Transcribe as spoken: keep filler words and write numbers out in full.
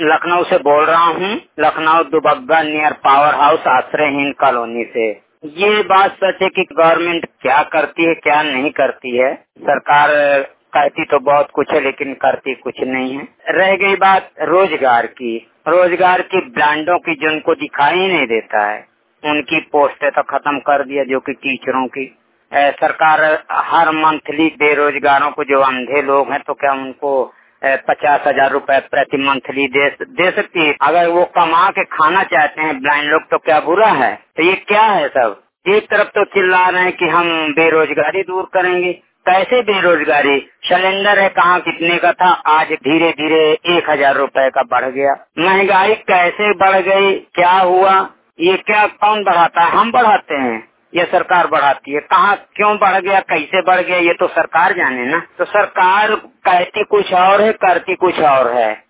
लखनऊ से बोल रहा हूँ, Lucknow Dubagga near power house आश्रयहीन कॉलोनी से। ये बात सच है कि गवर्नमेंट क्या करती है क्या नहीं करती है। सरकार कहती तो बहुत कुछ है लेकिन करती कुछ नहीं है। रह गई बात रोजगार की, रोजगार की ब्रांडों की जिनको दिखाई ही नहीं देता है, उनकी पोस्टें तो खत्म कर दिया, जो कि टीचरों की। ए, सरकार हर मंथली बेरोजगारों को, जो अंधे लोग हैं, तो क्या उनको पचास हजार रूपए प्रति मंथली दे दे सकती है। अगर वो कमा के खाना चाहते हैं ब्लाइंड लोग तो क्या बुरा है। तो ये क्या है सब। एक तरफ तो चिल्ला रहे हैं कि हम बेरोजगारी दूर करेंगे। कैसे बेरोजगारी। सिलेंडर है कहाँ कितने का था, आज धीरे धीरे एक हजार रूपए का बढ़ गया। महंगाई कैसे बढ़ गई, क्या हुआ, ये क्या कौन बढ़ाता है। हम बढ़ाते हैं, ये सरकार बढ़ाती है। कहाँ क्यों बढ़ गया, कैसे बढ़ गया, ये तो सरकार जाने ना। तो सरकार कहती कुछ और है, करती कुछ और है।